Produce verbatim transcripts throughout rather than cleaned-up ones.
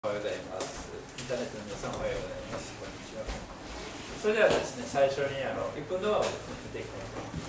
おはようございます。インターネットの皆さんおはようございます。こんにちは。それではですね、最初にあのいっぷん動画をですね、見ていきたいと思います。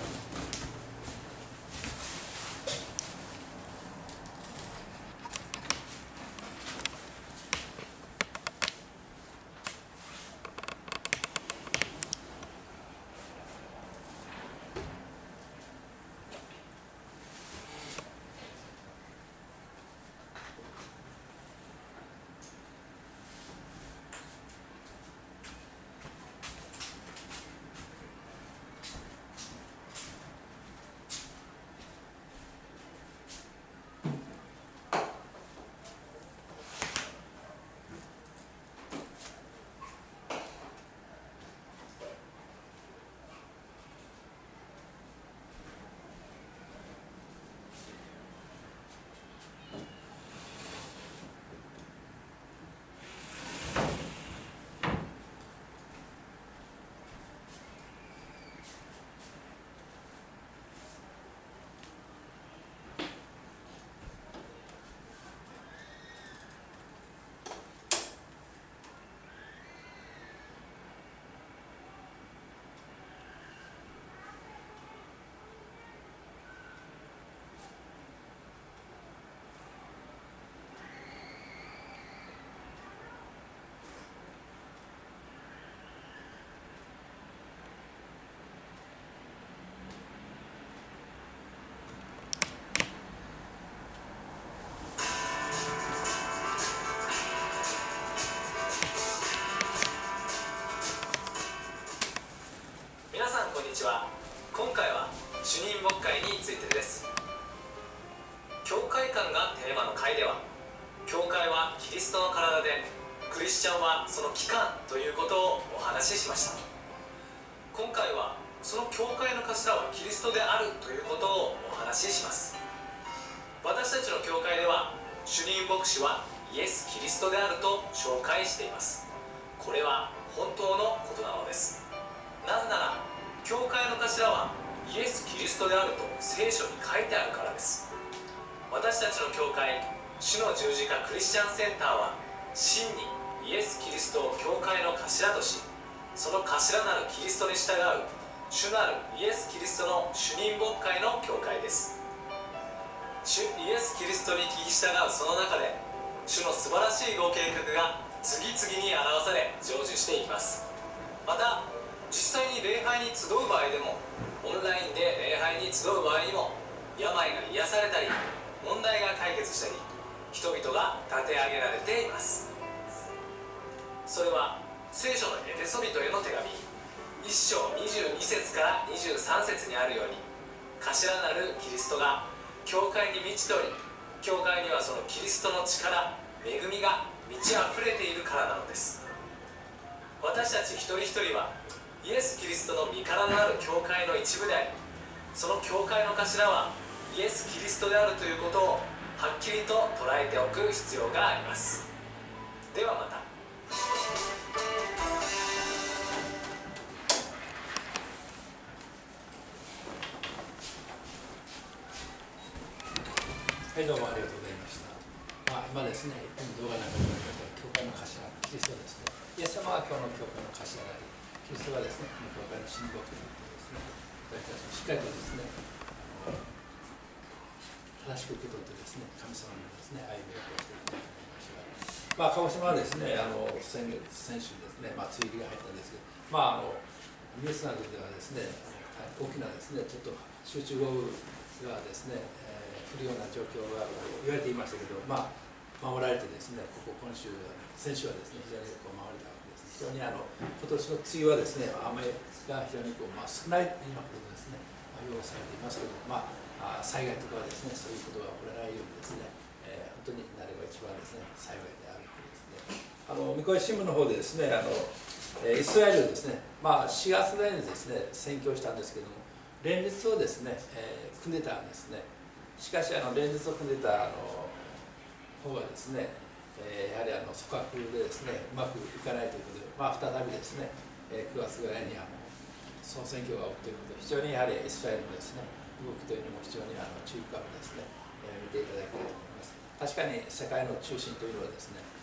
今回は主任牧会についてです。教会観がテーマの回では、教会はキリストの体でクリスチャンはその器官ということをお話ししました。今回はその教会の頭はキリストであるということをお話しします。私たちの教会では主任牧師はイエス・キリストであると紹介しています。これは本当のことなのです。なぜなら教会の頭はイエス・キリストであると聖書に書いてあるからです。私たちの教会主の十字架クリスチャンセンターは真にイエス・キリストを教会の頭とし、その頭なるキリストに従う主なるイエス・キリストの主任牧会の教会です。主イエス・キリストに聞き従うその中で主の素晴らしいご計画が次々に表され成就していきます。また実際に礼拝に集う場合でも、オンラインで礼拝に集う場合にも、病が癒されたり問題が解決したり、人々が立て上げられています。それは聖書のエペソビトへの手紙いっ章にじゅうに節からにじゅうさん節にあるように、頭なるキリストが教会に満ちており、教会にはそのキリストの力、恵みが満ち溢れているからなのです。私たち一人一人はイエス・キリストの身体のある教会の一部であり、その教会の頭はイエス・キリストであるということをはっきりと捉えておく必要があります。ではまた。 はい、どうもありがとうございました。まあ、今ですね、この動画の中にある教会の頭、キリストですね。イエス様は今日の教会の頭であり、キリストはですね、この教会の信仰ということですね。私たちもしっかりとですね、正しく受け取ってですね、神様のですね、歩みをこうしていきたいと思いますが、まあ、鹿児島はですね、あの先月、先週ですね、まあ、梅雨入りが入ったんですけど、まあ、あのニュースなどではですね、大きなですね、ちょっと集中豪雨がですね、降るような状況が言われていましたけど、まあ、守られてですね、ここ今週、先週はですね、非常にこう守れたわけです。非常にあの今年の梅雨はですね、雨が非常にこう、まあ、少ないというようなことですね、まあ、要されていますけど、まあ、災害とかはですね、そういうことが起こらないようにですね、えー、本当になれば一番ですね、幸いであるというですね。あの三越新聞の方でですね、あのイスラエルをですね、まあ、しがつぐらいにですね、宣教したんですけども、連立をですね、えー、組んでたんですね。しかしあの連立を組んでたあの方がですね、えー、やはりあの組閣でですね、うまくいかないということで、まあ、再びですね、えー、くがつぐらいにあの総選挙が起きるということで、非常にやはりイスラエルのですね、動きというのも非常にあの注意深くですね、えー、見ていただきたいと思います。確かに世界の中心というのはですね、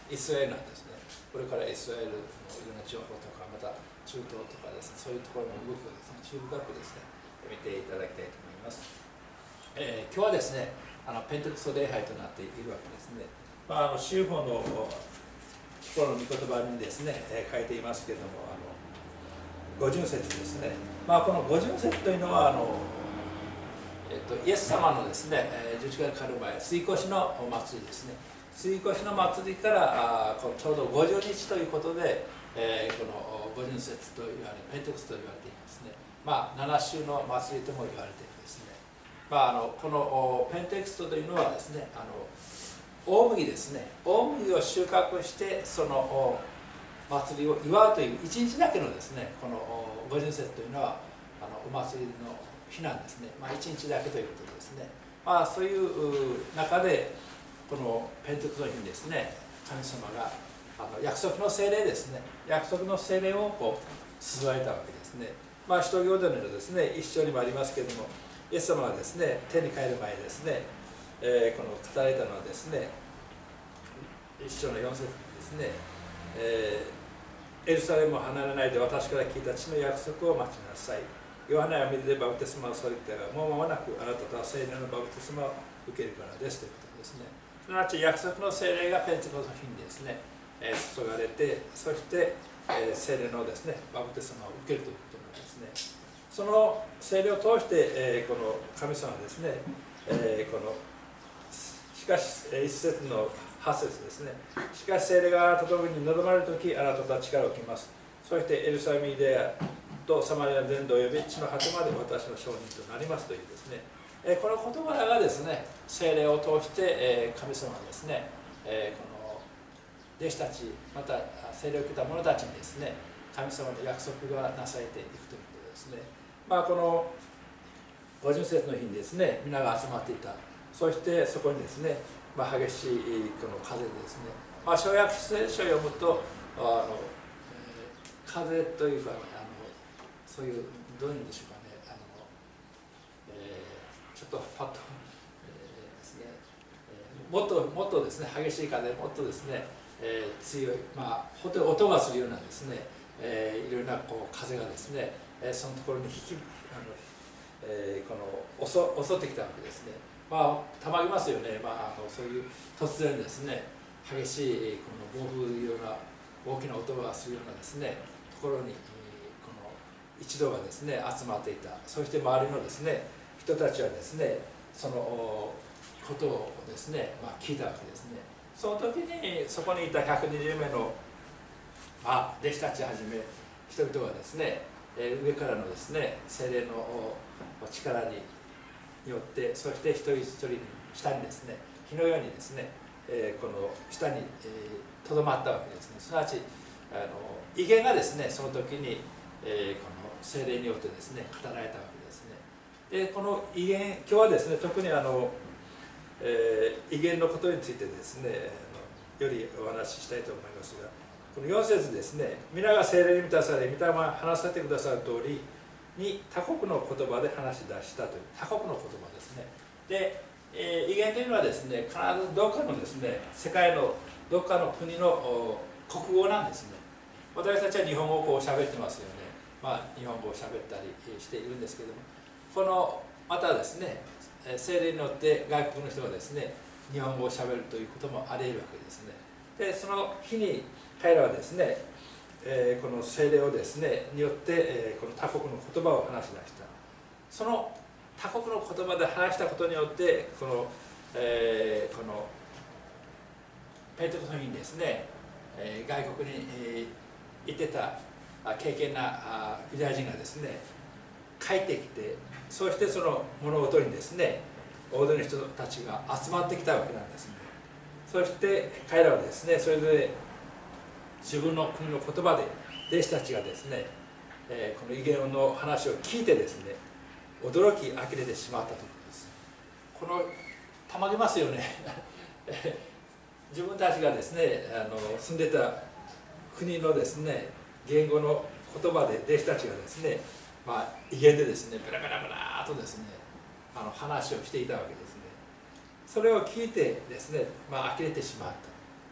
イスラエルなんですね。これからイスラエルのいろんな情報とか、また中東とかですね、そういうところの動きをですね、注意深くですね、見ていただきたいと思います。えー、今日はですね、あのペンテコスト礼拝となっているわけですね。まあ、あの修法の心の御言葉にですね、えー、書いていますけれども、あの五巡節ですね。まあ、この五巡節というのはあの、えー、とイエス様のですね、十字架にかかる前、水越のお祭りですね。水越の祭りからあこうちょうどごじゅうにちということで、えー、この五巡節と言われ、ペンテコストと言われていますね。まあ、なな週の祭りとも言われているんですね。まあ、あのこのペンテコストというのはですね、あの大麦ですね、大麦を収穫してその祭りを祝うという一日だけのですね、この五巡節というのはあのお祭りの日なんですね。まあ、一日だけということですね。まあ、そういう中でこのペンテコストの日にですね、神様があの約束の聖霊ですね、約束の聖霊をこう注がれたわけですね。まあ、使徒行伝のですね、一章にもありますけれども、イエス様がですね、天に帰る前ですね、えー、この語られたのはですね、一章の四節ですね、えー、エルサレムを離れないで私から聞いた地の約束を待ちなさい。ヨハネは水でバプテスマをされたが、もう間もなくあなたとは聖霊のバプテスマを受けるからですということですね。すなわち約束の聖霊がペンテコストの日にですね、えー、注がれて、そして、えー、聖霊のですね、バプテスマを受けるということなんですね。その聖霊を通して、えー、この神様はですね、えー、このしかし一節の八節ですね。しかし聖霊があなたと共に望まれるとき、あなたとは力を受けます。そしてエルサレムユダヤとサマリア全土および地の果てまで私の証人となりますというですね、えー、この事柄がですね、聖霊を通して、えー、神様はですね、えー、この弟子たち、また聖霊を受けた者たちにですね、神様の約束がなされていくということですね。まあ、この五巡節の日にですね、皆が集まっていた。そしてそこにですね、まあ、激しいこの風ですね。まあ、小約聖書を読むと、あの、えー、風というか、あのそういう、どういうんでしょうかね、あの、えー、ちょっとパッと、えー、ですね、えー、もっともっとですね、激しい風、もっとですね、えー、強い、まあ、本当に音がするようなですね、えー、いろいろなこう風がですね、えー、そのところに引き、あのえー、この襲、襲ってきたわけですね。まあ、たまりますよね。まあ、あのそういう突然ですね、激しいこの暴風のような大きな音がするようなですね、ところにこの一同がですね、集まっていた。そして周りのですね、人たちはですね、そのことをですね、まあ、聞いたわけですね。その時にそこにいたひゃくにじゅうめいの、まあ、弟子たちはじめ人々がですね、上からのですね、聖霊の力によって、そして一人一人下にですね、火のようにですね、えー、この下にとど、えー、まったわけですね。すなわちあの威厳がですね、その時に、えー、この聖霊によってですね、語られたわけですね。でこの威厳、今日はですね、特にあの、えー、威厳のことについてですね、よりお話ししたいと思いますが、このよん節ですね、皆が聖霊に満たされ、御霊が話させてくださる通りに他国の言葉で話し出したという他国の言葉ですね。で、えー、威厳というのはですね、必ずどっかのですね、世界のどっかの国の国語なんですね。私たちは日本語をこう喋ってますよね。まあ、日本語を喋ったりしているんですけども、このまたですね、聖霊によって外国の人がですね、日本語を喋るということもあり得るわけですね。で、その日に彼らはですね、えー、この聖霊をですねによって、えー、この他国の言葉を話し出した。その他国の言葉で話したことによってこの、えー、このペンテコストの日にですね、えー、外国に、えー、行ってた敬虔なユダヤ人がですね帰ってきて、そしてその物事にですね大勢の人たちが集まってきたわけなんですね。そして彼らはですね、それぞれ自分の国の言葉で弟子たちがですね、えー、この威厳の話を聞いてですね、驚き呆れてしまったということです。このたまりますよね自分たちがですね、あの住んでた国のですね言語の言葉で弟子たちがですね、まあ、威厳でですねベラベラベラとですねあの話をしていたわけですね。それを聞いてですね、まあ呆れてしまった。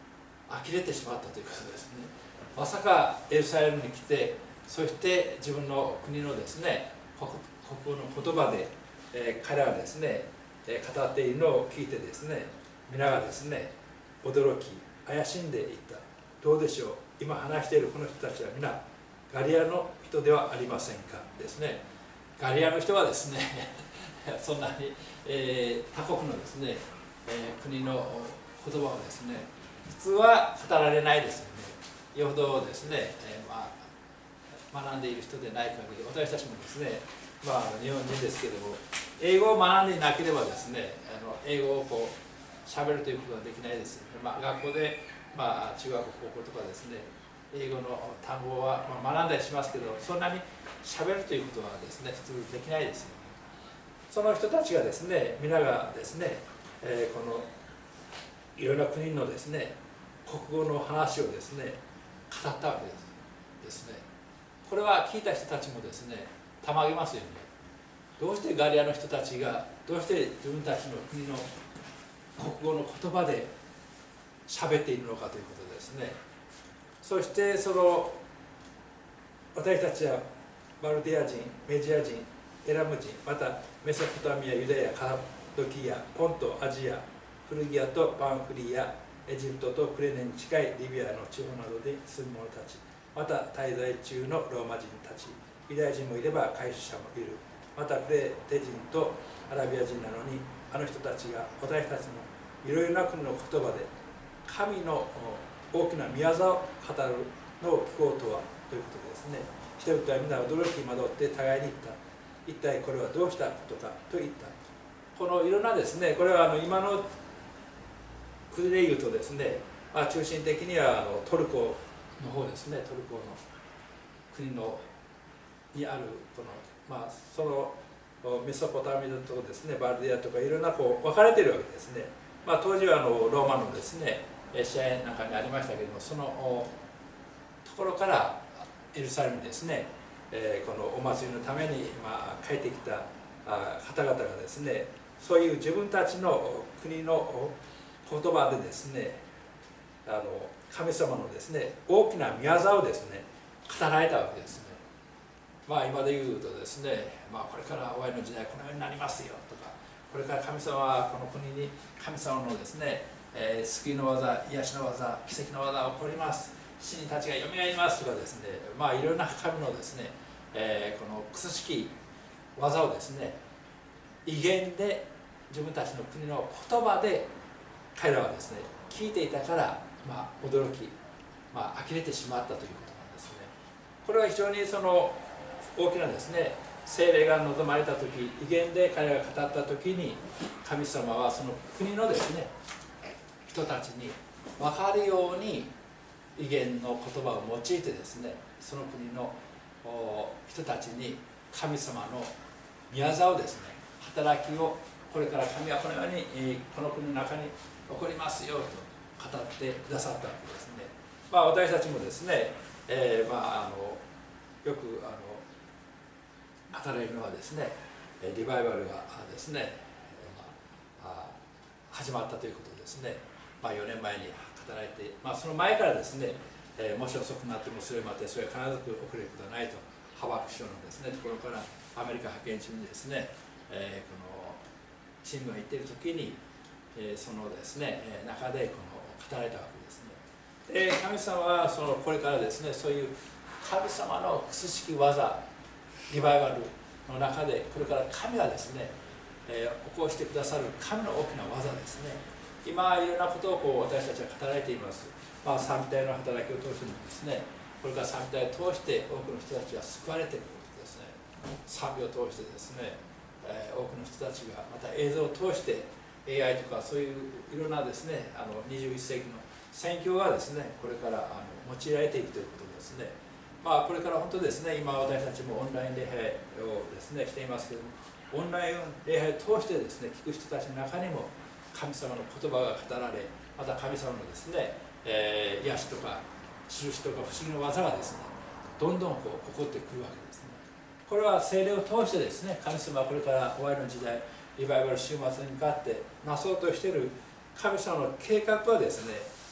呆れてしまったということですね。まさかエルサレムに来て、そして自分の国のですね国国の言葉で、えー、彼らがですね、えー、語っているのを聞いてですね、皆がですね驚き怪しんでいった。どうでしょう、今話しているこの人たちは皆ガリアの人ではありませんかですね。ガリアの人はですねそんなに、えー、他国のですね、えー、国の言葉をですね普通は語られないですよね。よほどですね、えーまあ、学んでいる人でない限り、私たちもですね、まあ、日本人ですけれども、英語を学んでいなければですね、あの英語をこう喋るということはできないですよね。まあ、学校で、まあ、中学高校とかですね、英語の単語は、まあ、学んだりしますけど、そんなに喋るということはですね普通できないですよね。その人たちがですね、皆がですね、えー、このいろんな国のですね国語の話をですね語ったわけですですね。これは聞いた人たちもですねたまげますよね。どうしてガリアの人たちがどうして自分たちの国の国語の言葉で喋っているのかということですね。そしてその私たちはバルディア人、メジア人、エラム人、またメソポタミア、ユダヤ、カドキア、ポント、アジア、フルギアとパンフリア、エジプトとクレネに近いリビアの地方などで住む者たち、また滞在中のローマ人たち、ユダヤ人もいれば回収者もいる、またクレテ人とアラビア人なのに、あの人たちが私たちのいろいろな国の言葉で神の大きな宮沢を語るのを聞こうとはということですね。人々は皆驚き惑って互いに言った。一体これはどうしたことかと言った。このいろんなですね、これはあの今の国でいうとですね、まあ、中心的にはあのトルコの方ですね、トルコの国のにあるこの、まあ、そのメソポタミアとですね、バルディアとかいろんなこう分かれているわけですね。まあ、当時はあのローマのですね試合なんかにありましたけれども、そのところからエルサレムにですね、えー、このお祭りのために、まあ、帰ってきた方々がですね、そういう自分たちの国の言葉でですね、あの神様のですね大きな宮沢をですね語られたわけですね。まあ今で言うとですね、まあ、これから終わりの時代このようになりますよとか、これから神様はこの国に神様のですね、えー、救いの技、癒しの技、奇跡の技が起こります、死人たちがよみがえりますとかですね、まあいろんな神のですね、えー、この苦しき技をですね威厳で自分たちの国の言葉で彼らはですね聞いていたから、まあ、驚き、まあ呆れてしまったということなんですね。これは非常にその大きなですね聖霊が望まれた時、威厳で彼らが語った時に、神様はその国のですね人たちに分かるように威厳の言葉を用いてですね、その国の人たちに神様の宮沢をですね働きを、これから神はこのようにこの国の中に起こりますよと語ってくださったわけですね。まあ、私たちもですね、えー、まああのよくあの語られるのはですね、リバイバルがですね、まあ、始まったということですね。まあ、よねんまえに語られて、まあ、その前からですね、えー、もし遅くなってもそれまでそれは必ず遅れることはないと、ハバク書のですねところからアメリカ派遣中にですね、えー、このチームが行っている時に、えー、そのですね中でこの語られたわけですね。で、神様はそのこれからですね、そういう神様の苦しき技、リバイバルの中でこれから神がですね、えー、起こしてくださる神の大きな技ですね。今いろんなことをこう私たちは語られています。まあ、賛美隊の働きを通してもですね、これから賛美隊を通して多くの人たちが救われていることですね。賛美を通してですね、えー、多くの人たちがまた映像を通して エーアイ とかそういういろんなですね、あのにじゅういっせいきの宣教がですね、これからあの用いられていくということですね。まあ、これから本当ですね、今私たちもオンライン礼拝をですねしていますけれども、オンライン礼拝を通してですね、聞く人たちの中にも神様の言葉が語られ、また神様のですね、えー、癒しとか印とか不思議の技がですね、どんどんこう起こってくるわけですね。これは聖霊を通してですね、神様はこれから終わりの時代、リバイバル終末に向かってなそうとしている神様の計画はですね、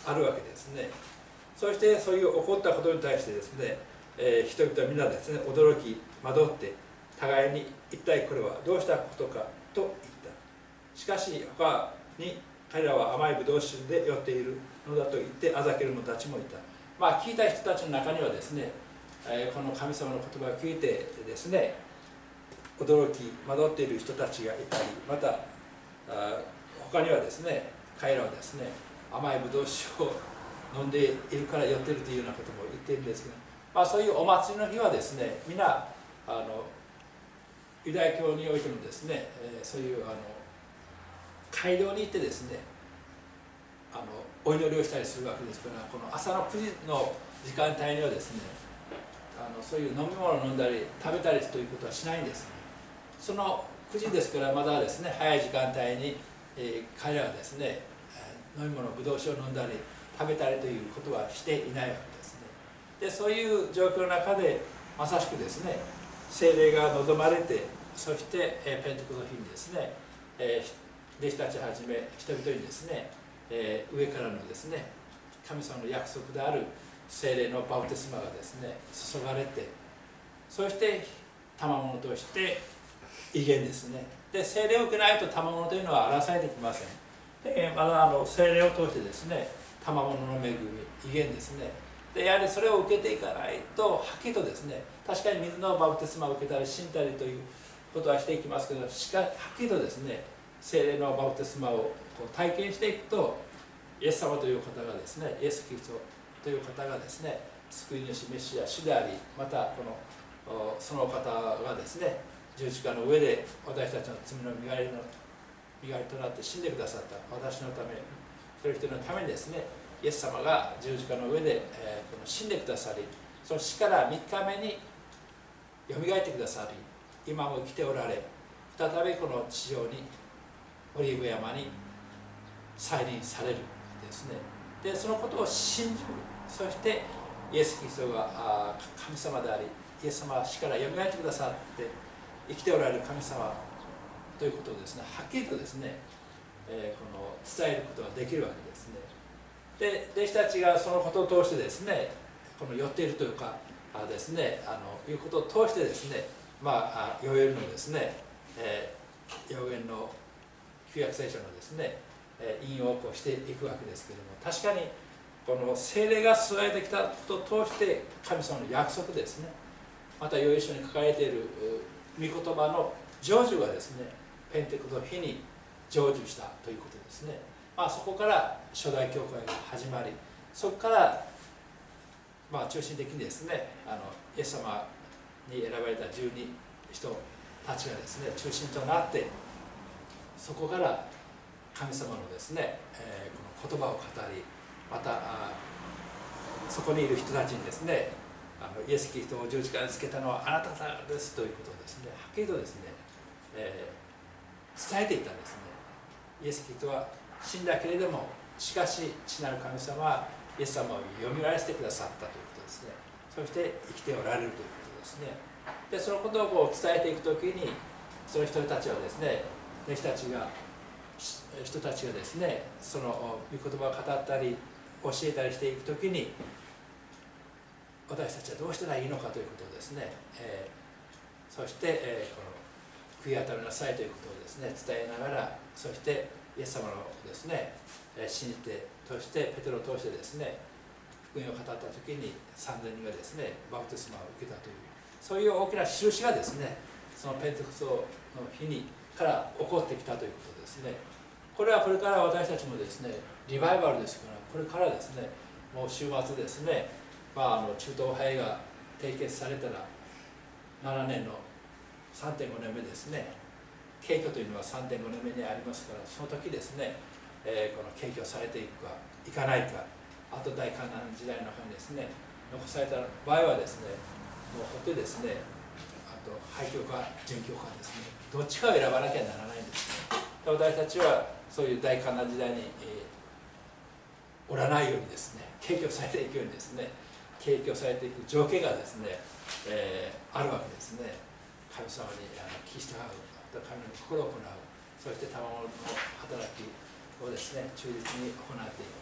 あるわけですね。そしてそういう起こったことに対してですね、えー、人々は皆ですね驚き惑って互いに一体これはどうしたことかと言った。しかし他に彼らは甘いブドウ酒で酔っているのだと言ってあざける者たちもいた。まあ聞いた人たちの中にはですね、えー、この神様の言葉を聞いてですね驚き惑っている人たちがいたり、またあ他にはですね彼らはですね甘いブドウ酒を飲んでいるから酔っているというようなことも言っているんですけど、まあ、そういうお祭りの日はですね皆あのユダヤ教においてもですね、えー、そういうあの街道に行ってですねあのお祈りをしたりするわけですから、この朝のくじの時間帯にはですねあのそういう飲み物を飲んだり食べたりということはしないんです。そのくじですからまだですね早い時間帯に、えー、彼らはですね飲み物ぶどう酒を飲んだり食べたりということはしていないわけですね。でそういう状況の中でまさしくですね聖霊が望まれて、そして、えー、ペンテコステの日にですね、えー、弟子たちはじめ人々にですね、えー、上からのですね神様の約束である聖霊のバプテスマがですね注がれて、そして賜物として威厳ですね。で聖霊を受けないと賜物というのは表されてきません。でまだあの聖霊を通してですね賜物の恵み威厳ですね。でやはりそれを受けていかないとはっきりとですね、確かに水のバプテスマを受けたり死んだりということはしていきますけど、しかはっきりとですね聖霊のバプテスマをこう体験していくと、イエス様という方がですねイエス・キリストという方がですね救い主メシア主であり、またこのその方がですね十字架の上で私たちの罪の身代わりの身代わりとなって死んでくださった私のため、一人一人のためにですねイエス様が十字架の上で、えー、この死んでくださり、その死からみっかめによみがえってくださり、今も生きておられ、再びこの地上にオリーブ山に再臨されるですね。でそのことを信じる、そしてイエス・キリストが神様であり、イエス様は死からよみがえってくださって生きておられる神様ということをですねはっきりとですね、えー、この伝えることができるわけですね。で弟子たちがそのことを通してですねこの寄っているというかあですねあのいうことを通してですね、まあ預言のですね、えー、預言の旧約聖書のですね引用をこうしていくわけですけれども、確かにこの聖霊が注がれてきたことを通して神様の約束ですね、また預言書に書かれている御言葉の成就がですねペンテコステの日に成就したということですね。まあ、そこから初代教会が始まり、そこから、まあ、中心的にですねあのイエス様に選ばれたじゅうに人たちがですね中心となって、そこから神様のですね、えー、この言葉を語り、またそこにいる人たちにですねあのイエス・キリストを十字架につけたのはあなた方ですということをですねはっきりとですね、えー、伝えていったんですね。イエス・キリストは死んだけれども、しかし父なる神様はイエス様をよみがえらせてくださったということですね。そして生きておられるということですね。でそのことをこう伝えていくときに、その人たちはですね弟子たちが人たちがですねその御言葉を語ったり教えたりしていくときに、私たちはどうしたらいいのかということをですね、えー、そして、えー、この悔い改めなさいということをですね伝えながら、そしてイエス様のですね信じて、そしてペテロを通してですね福音を語ったときにさんぜんにんがですねバプテスマを受けたという、そういう大きな印がですねそのペンテコステの日にから起こってきたということですね。これはこれから私たちもですねリバイバルですから、これからですねもう週末ですね、まあ、あの中東派が締結されたらななねんの さんてんごねんめですね。景挙というのは さんてんごねんめにありますから、その時ですね、えー、この景挙されていくかいかないか、あと大観覧時代の中にですね残された場合はですねもうほってですね、あと廃墟か殉教かですね、どっちかを選ばなきゃならないんですね。私たちはそういう大観覧時代に、えー、おらないようにですね、景挙されていくようにですね、景挙されていく条件がですね、えー、あるわけですね。神様にあの聞き従う、神の心を行う、そして賜物の働きをですね忠実に行っていく、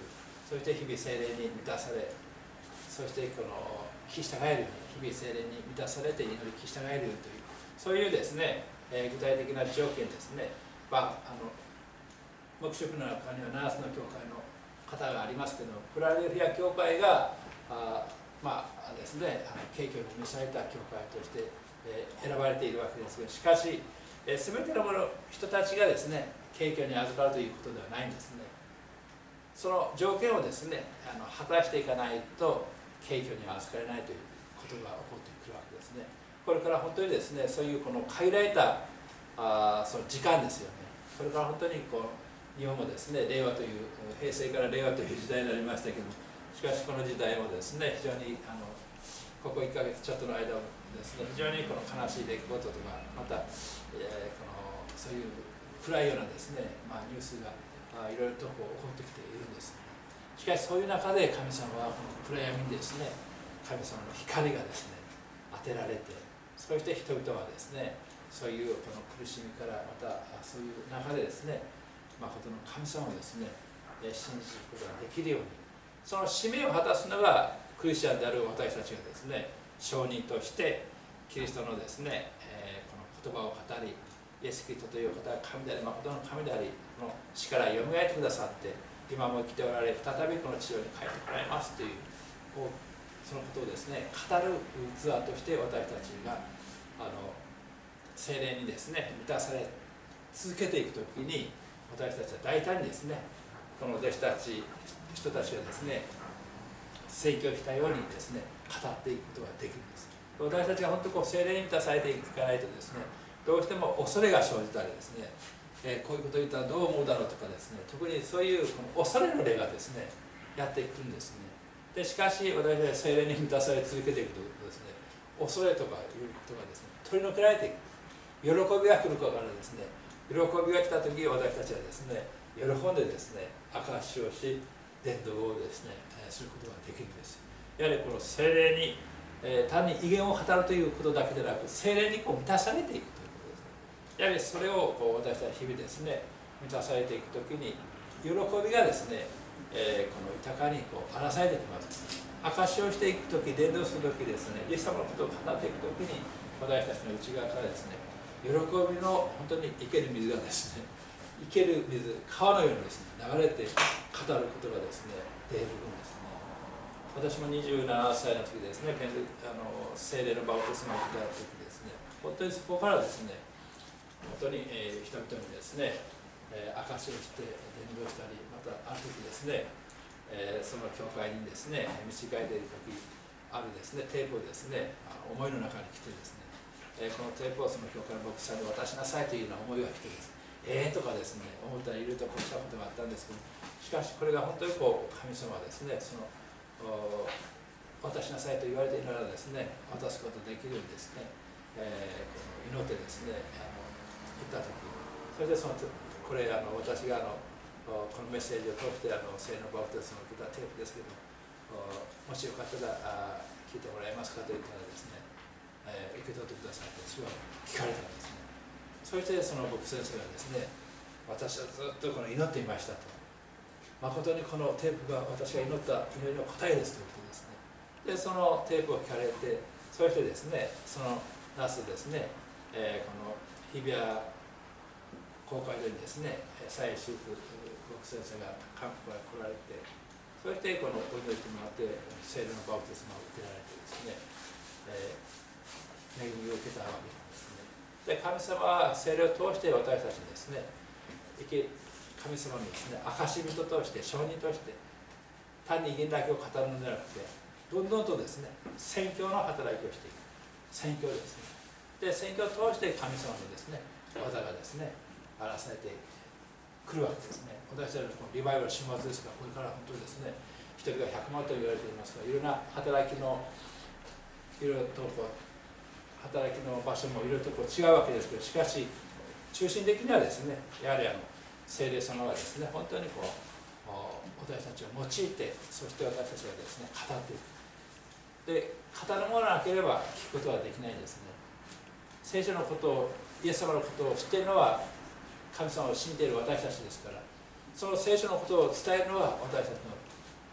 そして日々聖霊に満たされ、そしてこの聞き従えるように、日々聖霊に満たされて祈り聞き従えるという、そういうですね、えー、具体的な条件ですね。まあ、あの黙示録の中にはななつの教会の方がありますけど、フィラデルフィア教会があまあですね、あの敬虚に召された教会として、えー、選ばれているわけですが、しかし、えー、全ての人たちがですね、敬虚に預かるということではないんですね。その条件をですね、あの果たしていかないと敬虚には預かれないということが起こってくるわけですね。これから本当にですね、そういうこの限られたあその時間ですよね。これから本当にこう日本もですね、令和という平成から令和という時代になりましたけども、しかしこの時代もですね、非常にあのここいっかげつちょっとの間もですね、非常にこの悲しい出来事とか、また、えー、このそういう暗いようなですね、まあ、ニュースがあいろいろとこう起こってきているんです。しかしそういう中で神様はこの暗闇にですね、神様の光がですね当てられて、そして人々はですね、そういうこの苦しみからまたそういう中でですね、誠の神様をですね信じることができるように、その使命を果たすのがクリスチャンである私たちがですね、証人としてキリストのですね、えー、この言葉を語り、イエス・キリストという方が神であり、誠の神であり、この死からよみがえってくださって、今も生きておられ、再びこの地上に帰ってこられますという、こうそのことをですね、語る器として私たちがあの聖霊にですね、満たされ続けていくときに、私たちは大胆にですね、この弟子たち、人たちがですね、宣教したようにですね、語っていくことができるんです。私たちが本当こう聖霊に満たされていかないとですね、どうしても恐れが生じたりですね、えー、こういうことを言ったらどう思うだろうとかですね、特にそういうこの恐れの霊がですね、やってくるんですね。でしかし私たちは聖霊に満たされ続けていくとですね、恐れとかいうことがですね、取り除けられていく。喜びが来るからですね、喜びが来た時私たちはですね、喜んでですね、証しをし、伝道をですね、することができるんです。やはりこの聖霊に、えー、単に威厳を語るということだけでなく、聖霊にこう満たされていくということですね。やはりそれをこう私たち日々ですね、満たされていくときに、喜びがですね、えー、この豊かにこう荒らされてきます。証しをしていくとき、伝道するときですね、イエス様のことを語っていくときに、私たちの内側からですね、喜びの本当に生ける水がですね、生ける水、川のようにですね、流れて語ることがですね、出るんですね。私もにじゅうななさいの時ですね、ペンあの聖霊のバプテスマを受けた時ですね、本当にそこからですね、本当に、えー、人々にですね、えー、証しをして伝道したり、またある時ですね、えー、その教会にですね、導かれている時あるですね、テープをですね、思いの中に来てですね、えー、このテープをその教会の牧師さんに渡しなさいというような思いが来てですね、えーとかですね、思ったらいろいろとこうしたことがあったんですけど、しかしこれが本当にこう神様はですね、その渡しなさいと言われているならですね、渡すことができるようにですね、えー、この祈ってですね、あの言った時、それでそのこれあの私があのこのメッセージを通してあの聖のバプテスマを受けたテープですけども、もしよかったらあ聞いてもらえますかと言ったらですね、えー、受け取ってくださって、それを聞かれたんですね。そしてその僕先生がですね、私はずっとこの祈っていましたと、誠にこのテープが私が祈った祈りの答えですということですね。でそのテープを聞かれて、そしてですね、そのナスですね、えー、この日比谷公会堂にですね、蔡修復僕先生が韓国から来られて、そしてこのお祈りしてもらって聖霊のバプテスマを受けられてですね、えー、恵みを受けたわけですね。で神様は聖霊を通して私たちにですね、神様のですね、証人として証人として単に威厳だけを語るのではなくて、どんどんとですね、宣教の働きをしていく。宣教ですね。で宣教を通して神様のですね、技がですね、荒らされてくるわけですね。私たちのこのリバイバル終末ですから、これから本当にですね、一人がひゃくまんと言われていますから、いろんな働きのいろいろとこう働きの場所もいろいろとこう違うわけですけど、しかし中心的にはですね、やはりあの聖霊様がですね、本当にこう私たちを用いて、そして私たちがですね、語っていく。で語るものがなければ聞くことはできないんですね。聖書のことを、イエス様のことを知っているのは神様を信じている私たちですから、その聖書のことを伝えるのは私たちの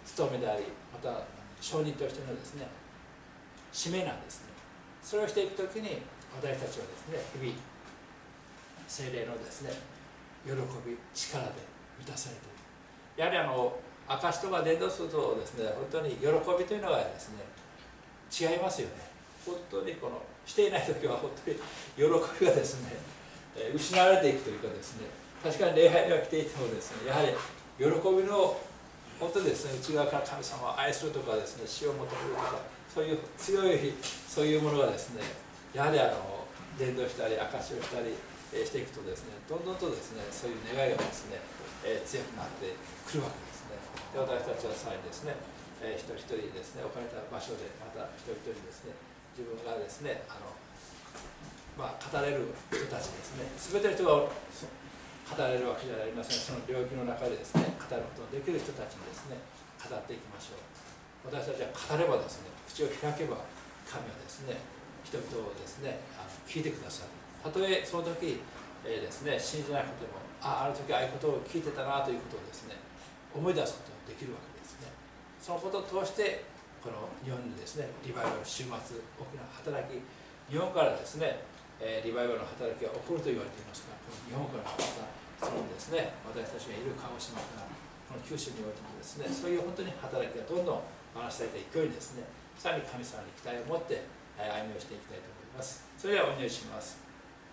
務めであり、また証人としてのですね使命なんですね。それをしていくときに私たちはですね、日々聖霊のですね喜び、力で満たされている。やはりあの証とか伝道するとですね、本当に喜びというのがですね違いますよね。本当にこのしていない時は本当に喜びがですね失われていくというかですね、確かに礼拝には来ていてもですね、やはり喜びの本当にですね、内側から神様を愛するとかですね、死を求めるとか、そういう強いそういうものがですね、やはりあの伝道したり証しをしたりしていくとですね、どんどんとですねそういう願いがですね、えー、強くなってくるわけですね。で、私たちはさらにですね、えー、一人一人ですね、置かれた場所でまた一人一人ですね、自分がですね、あのまあ、語れる人たちですね、全ての人が語れるわけではありません。その領域の中でですね、語ることのできる人たちにですね、語っていきましょう。私たちは語ればですね、口を開けば神はですね、人々をですね、あの聞いてくださる。たとえその時、えー、ですね、信じないことでも、ああ、ある時ああいうことを聞いてたなということをですね、思い出すことができるわけですね。そのことを通して、この日本にですね、リバイバル、週末、大きな働き、日本からですね、えー、リバイバルの働きが起こると言われていますが、この日本からまたそのですね、私たちがいる鹿児島からこの九州においてもですね、そういう本当に働きがどんどん回されていくようにですね、さらに神様に期待を持って歩みをしていきたいと思います。それではお祈りします。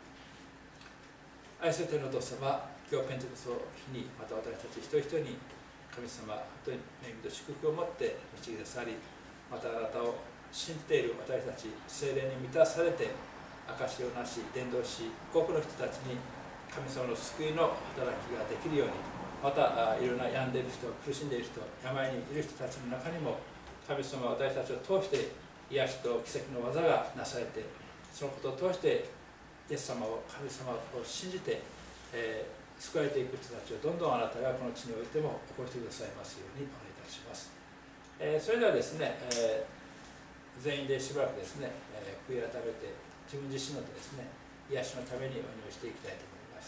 愛する天のお父様、今日ペンテコステの日にまた私たち一人一人に神様、本当に恵みと祝福を持って導き出され、またあなたを信じている私たち、聖霊に満たされて証をなし、伝道し、多くの人たちに神様の救いの働きができるように、またいろんな病んでいる人、苦しんでいる人、病にいる人たちの中にも、神様は私たちを通して癒しと奇跡の技がなされて、そのことを通してイエス様を、神様を信じて、えー、救われていく人たちをどんどんあなたがこの地においても起こしてくださいますようにお願いいたします。えー、それではですね、えー、全員でしばらくですね、えー、悔い改めて自分自身のですね、癒しのためにお祈りしていきたいと思います。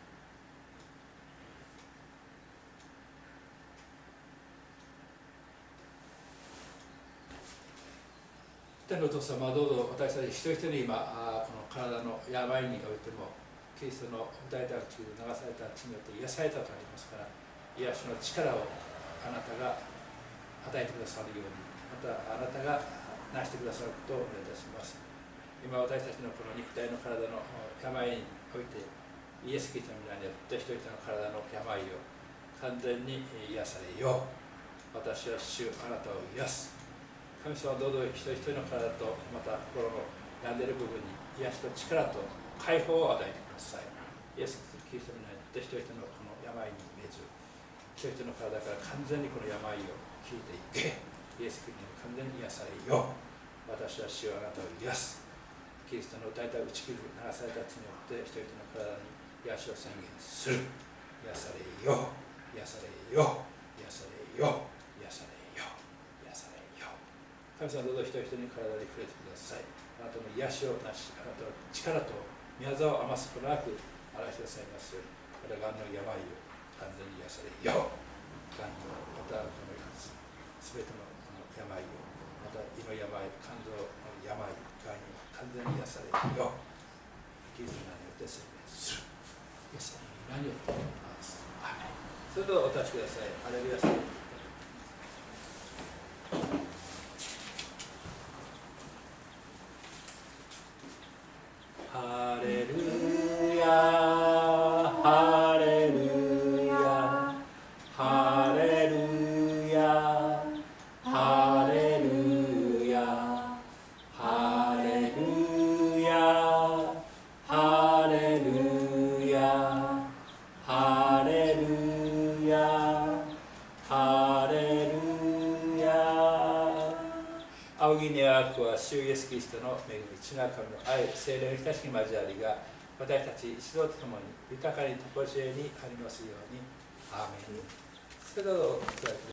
天のお父様、どうぞ私たち一人一人今、この体の病においても、キリストの抱いた血、流された血によって癒されたとありますから、癒しの力をあなたが与えてくださるように、またあなたがなしてくださることをお願いいたします。今私たちのこの肉体の体の病において、イエス・キリストの皆によって一人一人の体の病を完全に癒されよう。私は主、あなたを癒す。神様はどうぞ一人一人の体とまた心の病んでいる部分に癒しと力と解放を与えてください。イエス・キリストの皆によって一人一人のこの病にめず、一人一人の体から完全にこの病を引いていけ、イエス・キリストに完全に癒されよう。私は主、あなたを癒す。キリストの大体打ち切る流された血によって一人一人の体に癒しを宣言する。癒されよ、癒されよ、癒されよ、癒されよ、癒されよ。神様、どうぞ一人一人に体に触れてください。あなたの癒しをなし、あなたの力と宮沢を余すことなく表してくださいますように、またがんの病を完全に癒されよ。がんとまたこのすべての病を、また胃の病、肝臓の病、がんに完全に癒されよ。キリストの名によって宣言する。イエス様の名によっております。アーメン。それではお立ちください。ハレルヤさん。ハレルヤ、ハレルヤ、ハレルヤ、ハレルヤ、ハレルヤ、ハレルヤ、ハレルヤ、ハレルヤ。仰ぎにあくは主イエスキリストの恵み、父なる神の愛、聖霊の親しき交わりが私たち一同とともに豊かにとこしえにありますように。アーメン。それではお伝えください。